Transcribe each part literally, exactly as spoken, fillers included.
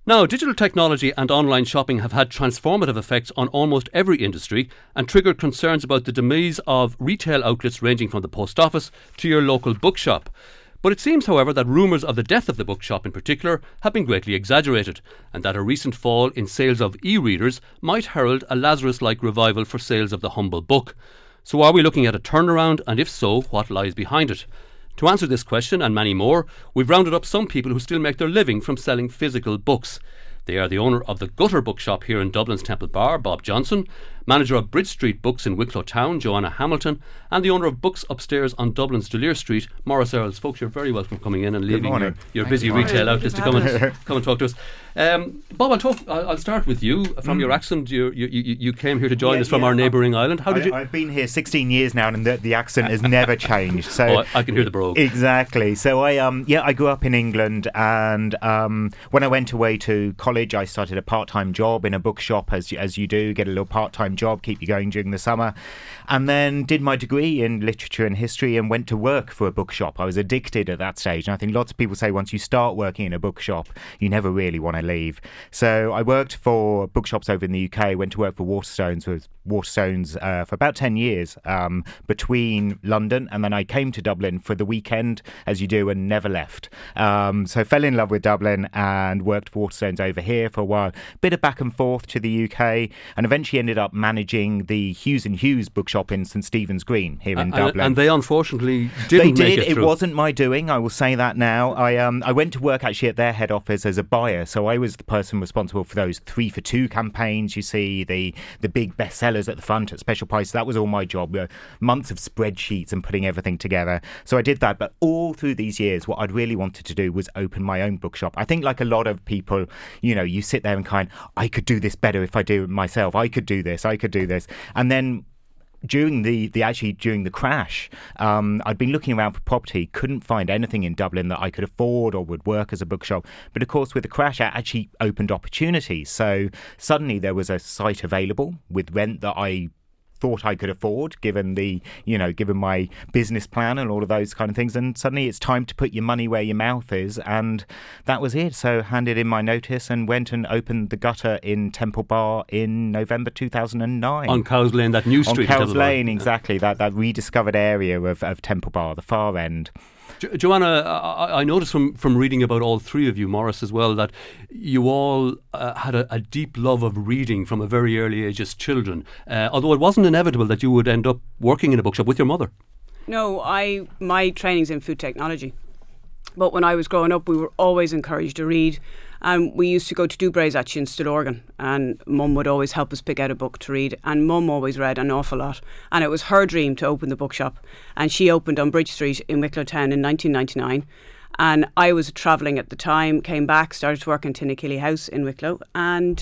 Now, digital technology and online shopping have had transformative effects on almost every industry and triggered concerns about the demise of retail outlets ranging from the post office to your local bookshop. But it seems, however, that rumours of the death of the bookshop in particular have been greatly exaggerated, and that a recent fall in sales of e-readers might herald a Lazarus-like revival for sales of the humble book. So are we looking at a turnaround, and if so, what lies behind it? To answer this question and many more, we've rounded up some people who still make their living from selling physical books. They are the owner of the Gutter Bookshop here in Dublin's Temple Bar, Bob Johnson, manager of Bridge Street Books in Wicklow Town, Joanna Hamilton, and the owner of Books Upstairs on Dublin's D'Olier Street, Maurice Earls. Folks, you're very welcome coming in and leaving your, your busy retail outlets to come and, come and talk to us. Um, Bob, I'll, talk, I'll, I'll start with you. From mm. your accent, you, you, you, you came here to join yeah, us from yeah, our neighbouring island. How did I, you? I've been here sixteen years now, and the, the accent has never changed. So oh, I, I can hear the brogue. Exactly. So I, um, yeah, I grew up in England, and um, when I went away to college, I started a part-time job in a bookshop, as as you do, get a little part-time job, keep you going during the summer, and then did my degree in literature and history and went to work for a bookshop. I was addicted at that stage, and I think lots of people say once you start working in a bookshop, you never really want to leave. So I worked for bookshops over in the U K, went to work for Waterstones, with Waterstones uh, for about ten years um, between London, and then I came to Dublin for the weekend, as you do, and never left. Um, so fell in love with Dublin and worked for Waterstones over here for a while. Bit of back and forth to the U K, and eventually ended up managing the Hughes and Hughes bookshop in St Stephen's Green here in and, Dublin. And they unfortunately didn't They did. make it It through. wasn't my doing, I will say that now. I um I went to work actually at their head office as a buyer, so I was the person responsible for those three for two campaigns. You see the the big bestsellers at the front at special prices. That was all my job. Uh, months of spreadsheets and putting everything together. So I did that. But all through these years, what I'd really wanted to do was open my own bookshop. I think, like a lot of people, you know, you sit there and kind, I could do this better if I do it myself. I could do this. I could do this. And then during the, the actually during the crash, um, I'd been looking around for property, couldn't find anything in Dublin that I could afford or would work as a bookshop. But of course, with the crash, it actually opened opportunities. So suddenly there was a site available with rent that I thought I could afford, given the, you know, given my business plan and all of those kind of things. And suddenly it's time to put your money where your mouth is. And that was it. So handed in my notice and went and opened the Gutter in Temple Bar in November two thousand nine. On Cowes Lane, that new street. On Cowes Lane, exactly. That, that rediscovered area of, of Temple Bar, the far end. Jo- Joanna, I, I noticed from, from reading about all three of you, Maurice as well, that you all uh, had a, a deep love of reading from a very early age as children, uh, although it wasn't inevitable that you would end up working in a bookshop with your mother. No, I my training's in food technology. But when I was growing up, we were always encouraged to read. And we used to go to Dubrays actually in Stillorgan, and Mum would always help us pick out a book to read. And Mum always read an awful lot. And it was her dream to open the bookshop. And she opened on Bridge Street in Wicklow Town in nineteen ninety-nine. And I was travelling at the time, came back, started to work in Tinakilly House in Wicklow. And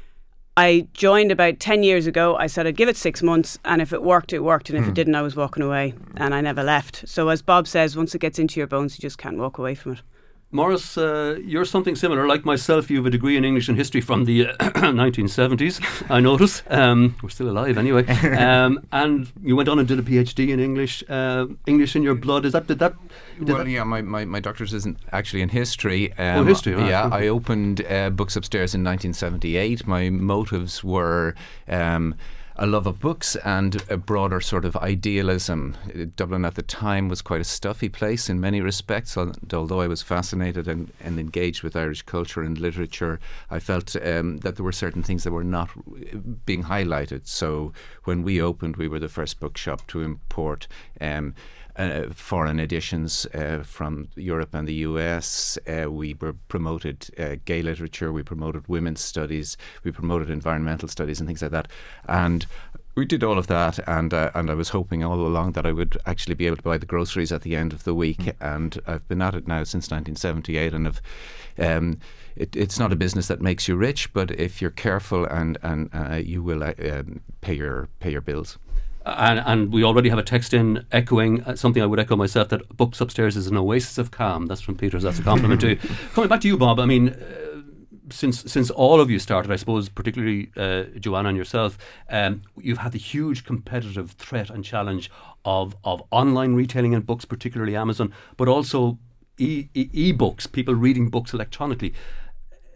I joined about ten years ago. I said I'd give it six months, and if it worked, it worked, and if mm. it didn't, I was walking away, and I never left. So as Bob says, once it gets into your bones, you just can't walk away from it. Maurice, uh, you're something similar. Like myself, you have a degree in English and history from the uh, nineteen seventies, I notice. Um, we're still alive anyway. Um, and you went on and did a PhD in English. Uh, English in your blood. Is that, did that... Did well, that yeah, my, my, my doctorate isn't actually in history. Um, oh, history, right. Yeah, I opened uh, Books Upstairs in nineteen seventy-eight. My motives were... Um, a love of books and a broader sort of idealism. Dublin at the time was quite a stuffy place in many respects, although I was fascinated and, and engaged with Irish culture and literature. I felt um, that there were certain things that were not being highlighted. So when we opened, we were the first bookshop to import um, Uh, foreign editions uh, from Europe and the U S. Uh, we were promoted uh, gay literature, we promoted women's studies, we promoted environmental studies and things like that. And we did all of that, and uh, and I was hoping all along that I would actually be able to buy the groceries at the end of the week. Mm. And I've been at it now since nineteen seventy-eight, and have, um, it, it's not a business that makes you rich, but if you're careful, and and uh, you will uh, um, pay your pay your bills. And, and we already have a text in echoing uh, something I would echo myself, that Books Upstairs is an oasis of calm. That's from Peters. That's a compliment to you. Coming back to you, Bob, I mean, uh, since since all of you started, I suppose, particularly uh, Joanna and yourself, um, you've had the huge competitive threat and challenge of, of online retailing in books, particularly Amazon, but also e- e- e-books, people reading books electronically.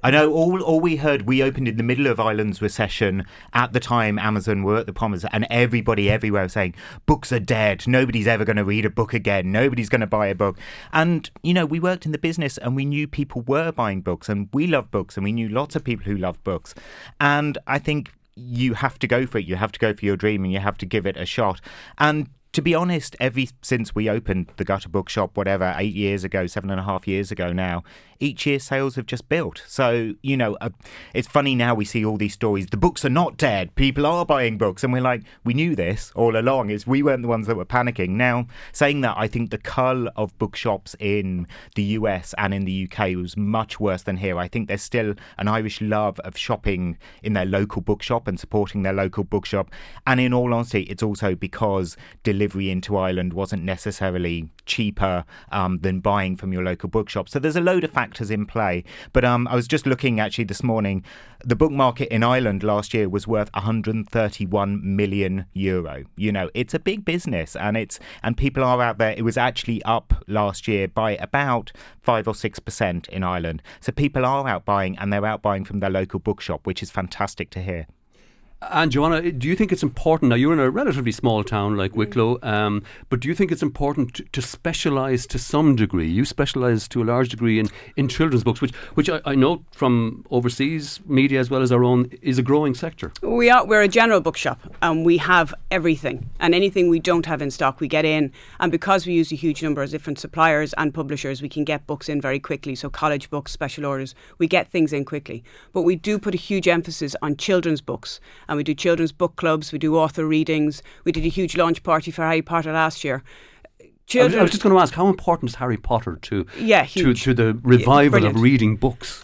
I know all all we heard, we opened in the middle of Ireland's recession. At the time, Amazon were at the promise, and everybody everywhere was saying, books are dead. Nobody's ever going to read a book again. Nobody's going to buy a book. And, you know, we worked in the business and we knew people were buying books, and we love books, and we knew lots of people who love books. And I think you have to go for it. You have to go for your dream, and you have to give it a shot. And to be honest, ever since we opened the Gutter Bookshop, whatever, eight years ago, seven and a half years ago now, each year sales have just built. So, you know, uh, it's funny now we see all these stories. The books are not dead. People are buying books. And we're like, we knew this all along. It's, we weren't the ones that were panicking. Now, saying that, I think the cull of bookshops in the U S and in the U K was much worse than here. I think there's still an Irish love of shopping in their local bookshop and supporting their local bookshop. And in all honesty, it's also because delivery into Ireland wasn't necessarily cheaper um, than buying from your local bookshop. So there's a load of factors in play. But um, I was just looking actually this morning, the book market in Ireland last year was worth one hundred thirty-one million euro. You know, it's a big business, and it's and people are out there. It was actually up last year by about five or six percent in Ireland. So people are out buying, and they're out buying from their local bookshop, which is fantastic to hear. And Joanna, do you think it's important, now you're in a relatively small town like Wicklow, um, but do you think it's important to, to specialise to some degree? You specialise to a large degree in, in children's books, which which I, I know from overseas media as well as our own is a growing sector. We are, we're a general bookshop, and we have everything, and anything we don't have in stock we get in, and because we use a huge number of different suppliers and publishers, we can get books in very quickly. So college books, special orders, we get things in quickly. But we do put a huge emphasis on children's books. And we do children's book clubs, we do author readings. We did a huge launch party for Harry Potter last year. Children, I was just going to ask, how important is Harry Potter to yeah, to, to the revival yeah, of reading books?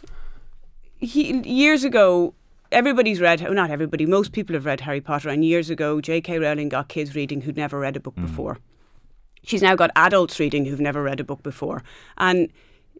He, years ago, everybody's read, well, not everybody, most people have read Harry Potter, and years ago J K Rowling got kids reading who'd never read a book mm. before. She's now got adults reading who've never read a book before. And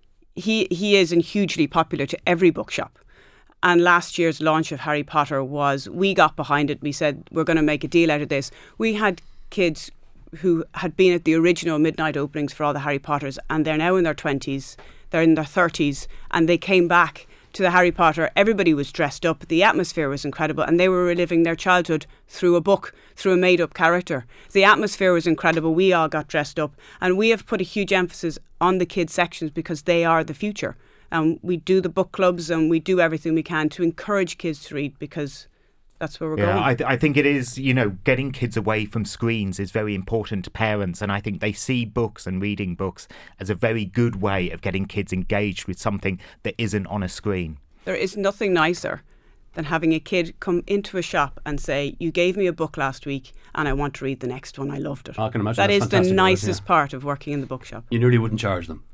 he he is hugely popular to every bookshop. And last year's launch of Harry Potter was, we got behind it. We said, we're going to make a deal out of this. We had kids who had been at the original midnight openings for all the Harry Potters, and they're now in their twenties, they're in their thirties, and they came back to the Harry Potter. Everybody was dressed up. The atmosphere was incredible, and they were reliving their childhood through a book, through a made-up character. The atmosphere was incredible. We all got dressed up, and we have put a huge emphasis on the kids sections because they are the future. And we do the book clubs, and we do everything we can to encourage kids to read, because that's where we're yeah, going. I, th- I think it is, you know, getting kids away from screens is very important to parents. And I think they see books and reading books as a very good way of getting kids engaged with something that isn't on a screen. There is nothing nicer than having a kid come into a shop and say, you gave me a book last week and I want to read the next one. I loved it. I can imagine that that's is the nicest yeah. part of working in the bookshop. You nearly wouldn't charge them.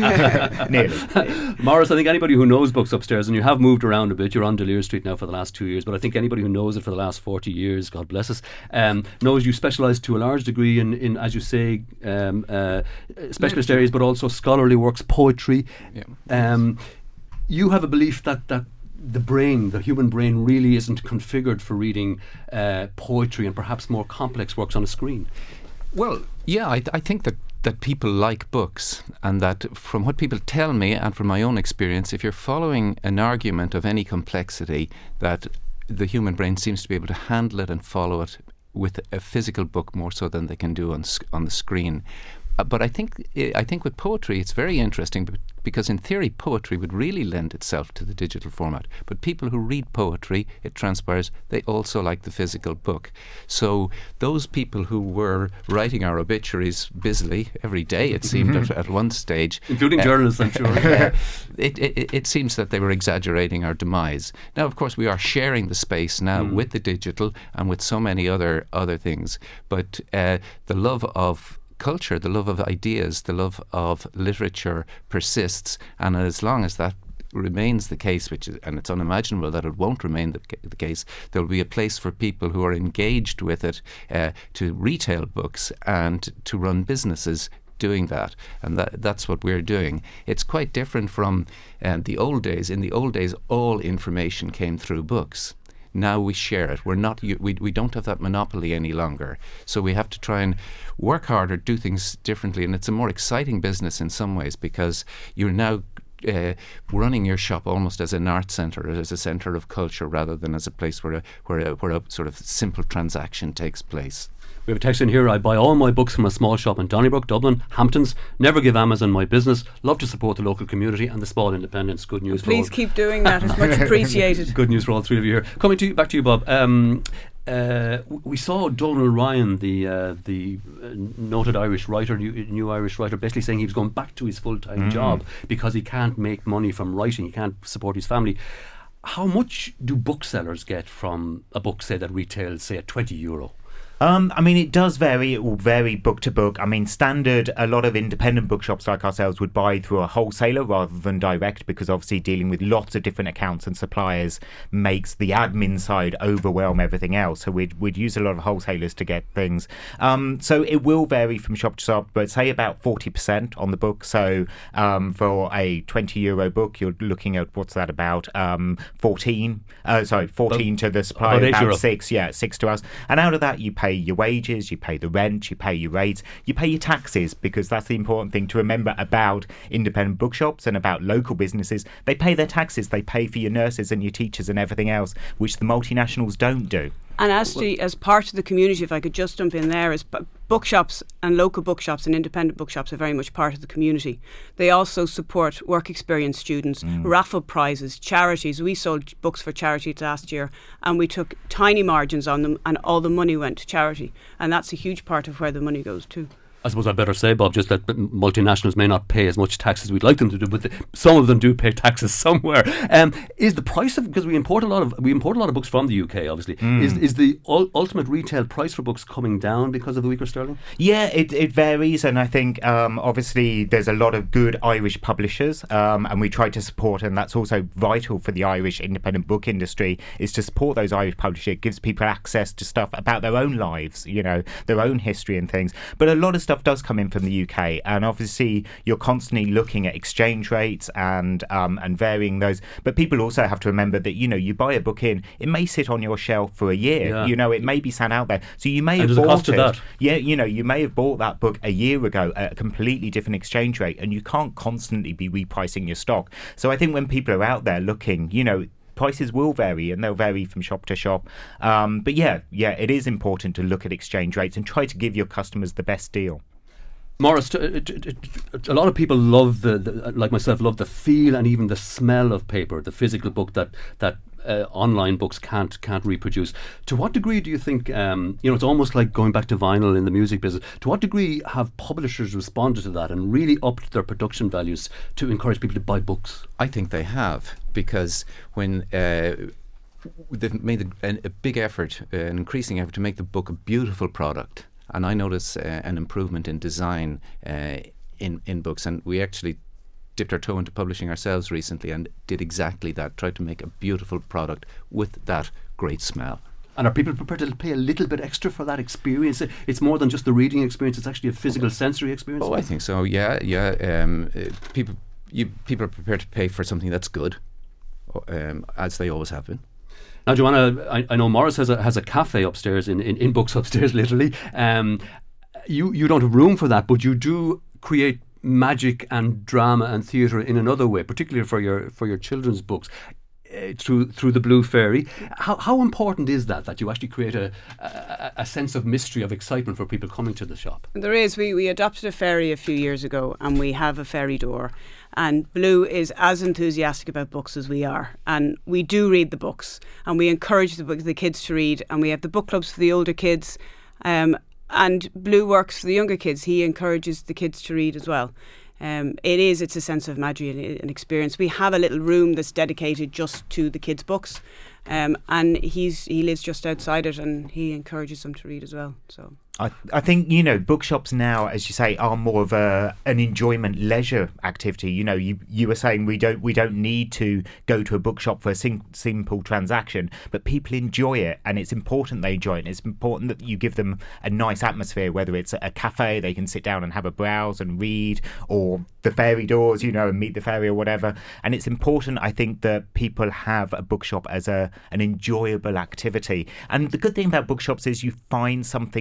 Nearly. Maurice, I think anybody who knows books upstairs, and you have moved around a bit, you're on Delir Street now for the last two years, but I think anybody who knows it for the last forty years, God bless us, um, knows you specialise to a large degree in, in as you say, um, uh, specialist areas, but also scholarly works, poetry. Yeah. Um, you have a belief that, that the brain, the human brain, really isn't configured for reading uh, poetry and perhaps more complex works on a screen. Well, yeah, I, I think that, that people like books, and that from what people tell me and from my own experience, if you're following an argument of any complexity, that the human brain seems to be able to handle it and follow it with a physical book more so than they can do on on the screen. Uh, but I think I think with poetry it's very interesting because in theory poetry would really lend itself to the digital format. But people who read poetry, it transpires, they also like the physical book. So those people who were writing our obituaries busily every day, it seemed mm-hmm. at, at one stage, including uh, journalists, I'm sure. uh, it, it, it seems that they were exaggerating our demise. Now, of course, we are sharing the space now mm. with the digital and with so many other other things. But uh, the love of culture, the love of ideas, the love of literature persists, and as long as that remains the case, which is, and it's unimaginable that it won't remain the, the case, there will be a place for people who are engaged with it uh, to retail books and to run businesses doing that, and that that's what we're doing. It's quite different from uh, the old days. In the old days, all information came through books. Now we share it. We're not. We we don't have that monopoly any longer. So we have to try and work harder, do things differently, and it's a more exciting business in some ways because you're now uh, running your shop almost as an art centre, as a centre of culture, rather than as a place where a, where a, where a sort of simple transaction takes place. We have a text in here. I buy all my books from a small shop in Donnybrook, Dublin, Hamptons. Never give Amazon my business. Love to support the local community and the small independents. Good news. Please for all. keep doing that. It's much appreciated. Good news for all three of you here. Coming to you, back to you, Bob. Um, uh, we saw Donal Ryan, the uh, the uh, noted Irish writer, new, new Irish writer, basically saying he was going back to his full time mm. job because he can't make money from writing. He can't support his family. How much do booksellers get from a book, say, that retails, say, at twenty euro? Um, I mean, it does vary. It will vary book to book. I mean, standard, a lot of independent bookshops like ourselves would buy through a wholesaler rather than direct, because obviously dealing with lots of different accounts and suppliers makes the admin side overwhelm everything else. So we'd, we'd use a lot of wholesalers to get things. Um, so it will vary from shop to shop, but say about forty percent on the book. So um, for a twenty euro book, you're looking at, what's that about? Um, fourteen, uh, sorry, fourteen about, to the supplier, about, about six, yeah, six to us. And out of that, you pay your wages, you pay the rent, you pay your rates, you pay your taxes, because that's the important thing to remember about independent bookshops and about local businesses. They pay their taxes, they pay for your nurses and your teachers and everything else, which the multinationals don't do. And as to, as part of the community, if I could just jump in there, is bookshops and local bookshops and independent bookshops are very much part of the community. They also support work experience students, mm. raffle prizes, charities. We sold books for charity last year and we took tiny margins on them and all the money went to charity. And that's a huge part of where the money goes to. I suppose I'd better say, Bob, just that multinationals may not pay as much tax as we'd like them to do, but the, some of them do pay taxes somewhere. Um, is the price of, because we import a lot of we import a lot of books from the U K, obviously, mm. is is the ul- ultimate retail price for books coming down because of the weaker sterling? Yeah, it it varies, and I think um, obviously there's a lot of good Irish publishers, um, and we try to support, and that's also vital for the Irish independent book industry, is to support those Irish publishers. It gives people access to stuff about their own lives, you know, their own history and things. But a lot of stuff does come in from the U K, and obviously you're constantly looking at exchange rates and um, and varying those. But people also have to remember that, you know, you buy a book in, it may sit on your shelf for a year. Yeah. You know, it may be sat out there, so you may and have bought bought a cost it. To that. Yeah, you know, you may have bought that book a year ago at a completely different exchange rate, and you can't constantly be repricing your stock. So I think when people are out there looking, you know, prices will vary, and they'll vary from shop to shop. Um, but yeah, yeah, it is important to look at exchange rates and try to give your customers the best deal. Maurice, t- t- t- a lot of people love the, the, like myself, love the feel and even the smell of paper, the physical book that that uh, online books can't can't reproduce. To what degree do you think, um, you know, it's almost like going back to vinyl in the music business. To what degree have publishers responded to that and really upped their production values to encourage people to buy books? I think they have, because when uh, they've made a, a big effort, uh, an increasing effort to make the book a beautiful product. And I notice uh, an improvement in design uh, in, in books. And we actually dipped our toe into publishing ourselves recently and did exactly that, tried to make a beautiful product with that great smell. And are people prepared to pay a little bit extra for that experience? It's more than just the reading experience, it's actually a physical sensory experience? Oh, I think so, yeah. yeah. Um, uh, people, you, people are prepared to pay for something that's good, um, as they always have been. Now, Joanna, I, I know Maurice has a has a cafe upstairs, in, in, in books upstairs, literally. Um, you you don't have room for that, but you do create magic and drama and theatre in another way, particularly for your for your children's books, uh, through through the Blue Fairy. How how important is that that you actually create a, a a sense of mystery, of excitement for people coming to the shop? There is. We we adopted a fairy a few years ago, and we have a fairy door. And Blue is as enthusiastic about books as we are. And we do read the books. And we encourage the, the kids to read. And we have the book clubs for the older kids. Um, and Blue works for the younger kids. He encourages the kids to read as well. Um, it is, it's a sense of magic and an experience. We have a little room that's dedicated just to the kids' books. Um, and he's he lives just outside it, and he encourages them to read as well. So I, I think, you know, bookshops now, as you say, are more of a an enjoyment leisure activity. You know, you you were saying we don't we don't need to go to a bookshop for a sim- simple transaction, but people enjoy it, and it's important they enjoy it. And it's important that you give them a nice atmosphere, whether it's a cafe they can sit down and have a browse and read, or the fairy doors, you know, and meet the fairy or whatever. And it's important, I think, that people have a bookshop as a an enjoyable activity. And the good thing about bookshops is you find something that you didn't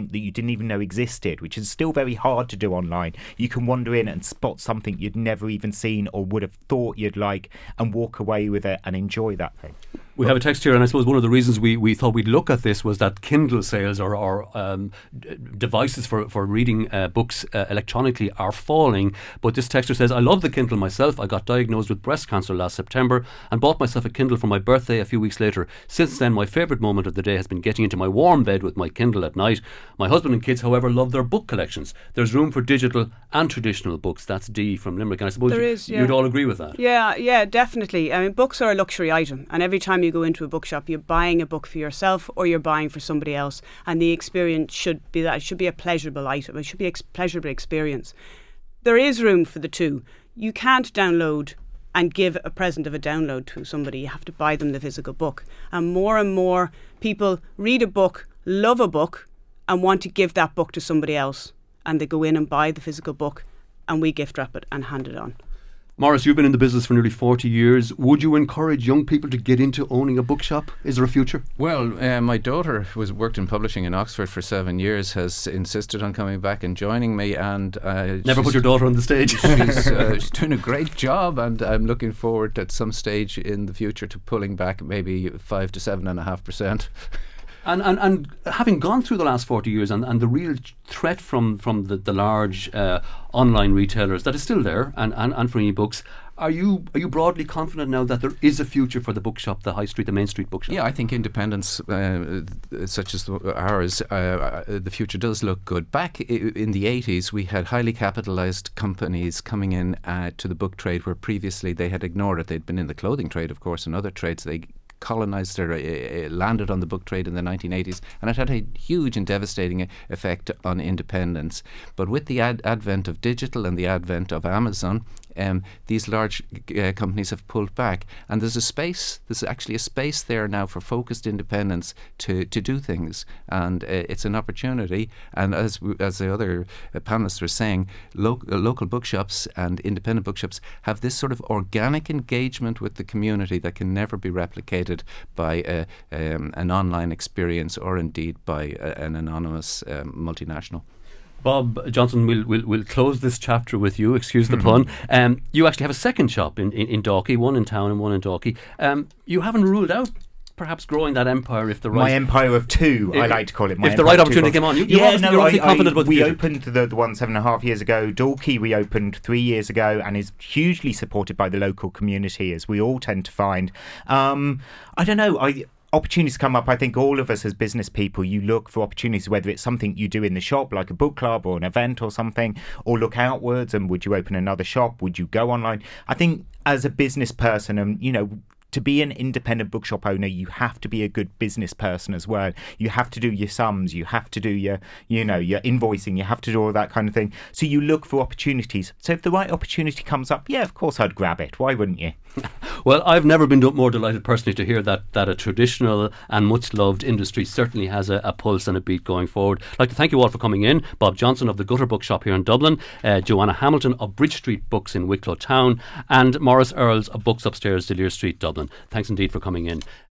didn't even know existed, which is still very hard to do online. You can wander in and spot something you'd never even seen or would have thought you'd like and walk away with it and enjoy that thing. We have a text here, and I suppose one of the reasons we, we thought we'd look at this was that Kindle sales or, or um, d- devices for, for reading uh, books uh, electronically are falling. But this texter says, I love the Kindle myself. I got diagnosed with breast cancer last September and bought myself a Kindle for my birthday a few weeks later. Since then, my favourite moment of the day has been getting into my warm bed with my Kindle at night. My husband and kids, however, love their book collections. There's room for digital and traditional books. That's Dee from Limerick. And I suppose There you, is, yeah. you'd all agree with that. Yeah, yeah, definitely. I mean, books are a luxury item, and every time you go into a bookshop, you're buying a book for yourself or you're buying for somebody else, and the experience should be that. It should be a pleasurable item. It should be a ex- pleasurable experience. There is room for the two. You can't download and give a present of a download to somebody. You have to buy them the physical book. And more and more people read a book, love a book, and want to give that book to somebody else. And they go in and buy the physical book, and we gift wrap it and hand it on. Maurice, you've been in the business for nearly forty years. Would you encourage young people to get into owning a bookshop? Is there a future? Well, uh, my daughter was worked in publishing in Oxford for seven years, has insisted on coming back and joining me, and uh, Never put your daughter on the stage. she's, uh, she's doing a great job, and I'm looking forward at some stage in the future to pulling back maybe five to seven and a half percent. And, and and having gone through the last forty years and, and the real threat from, from the, the large uh, online retailers that is still there and, and, and for e-books, are you are you broadly confident now that there is a future for the bookshop, the high street, the main street bookshop? Yeah, I think independents uh, such as ours, uh, the future does look good. Back in the eighties, we had highly capitalised companies coming in uh, to the book trade where previously they had ignored it. They'd been in the clothing trade, of course, and other trades. They colonised or uh, landed on the book trade in the nineteen eighties, and it had a huge and devastating effect on independence. But with the ad- advent of digital and the advent of Amazon, um, these large uh, companies have pulled back, and there's a space, there's actually a space there now for focused independence to, to do things, and uh, it's an opportunity. And as w- as the other uh, panelists were saying, lo- uh, local bookshops and independent bookshops have this sort of organic engagement with the community that can never be replicated by uh, um, an online experience or indeed by uh, an anonymous um, multinational. Bob Johnson, we'll, we'll, we'll close this chapter with you, excuse the Mm-hmm. pun. Um, you actually have a second shop in, in, in Dalkey, one in town and one in Dalkey. Um, you haven't ruled out perhaps growing that empire if the right... My empire of two, If- I like to call it. My if the empire right of two opportunity books. came on. You- you're yeah, obviously- no, you're obviously I- confident I- about the we future. opened the, the one seven and a half years ago. Dalkey we opened three years ago and is hugely supported by the local community, as we all tend to find. Um, I don't know, I... Opportunities come up. I think all of us as business people, you look for opportunities, whether it's something you do in the shop, like a book club or an event or something, or look outwards and would you open another shop? Would you go online? I think as a business person, and you know, to be an independent bookshop owner, you have to be a good business person as well. You have to do your sums, you have to do your, you know, your invoicing, you have to do all that kind of thing. So you look for opportunities. So if the right opportunity comes up, yeah, of course I'd grab it. Why wouldn't you? Well, I've never been more delighted personally to hear that that a traditional and much loved industry certainly has a, a pulse and a beat going forward. I'd like to thank you all for coming in. Bob Johnson of the Gutter Bookshop here in Dublin, uh, Joanna Hamilton of Bridge Street Books in Wicklow Town, and Maurice Earls of Books Upstairs, Delir Street, Dublin. Thanks indeed for coming in.